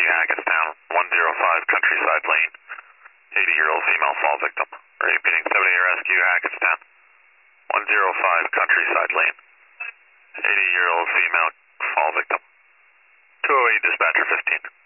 Rescue Hackettstown, 105 Countryside Lane. 80-year-old female fall victim. Repeating 70 Rescue Hackettstown, 105 Countryside Lane. 80-year-old female fall victim. 208 dispatcher 15.